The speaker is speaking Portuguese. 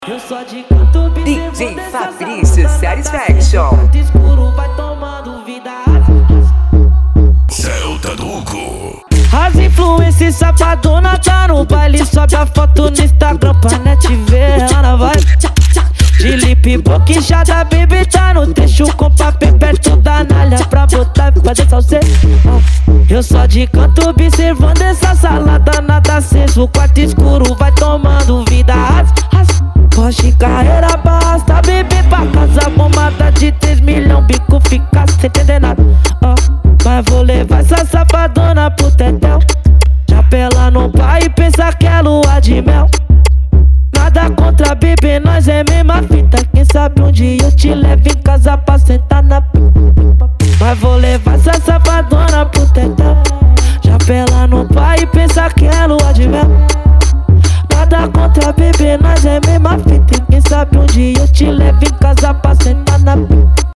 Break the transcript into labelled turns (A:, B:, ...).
A: Eu só de canto
B: DJ Fabrício Satisfaction.
A: Escuro vai tomando vida.
C: Celta Duco.
A: As influências safadona tá no baile. Sobe a foto no Instagram pra net ver. Ela vai de lip boquinchada, baby tá no trecho. Com papel perto da nalha pra botar e fazer salseiro. Eu só de canto observando essa salada, nada aceso. O quarto escuro vai tomando vida. Foge carreira basta, bebê pra casa. Bombada de 3 milhões, bico fica sem entender nada. Mas vou levar essa safadona pro tetel. Chapela no pai e pensa que é lua de mel. Nada contra bebê, nós é mesma fita. Quem sabe um dia eu te levo em casa pra sentar na pipa. Mas vou levar essa safadona pro tetel. Chapela no pai e pensa que é lua de mel. Nada contra bebê, nós é mesma fita. Quem sabe um dia eu te levo em casa pra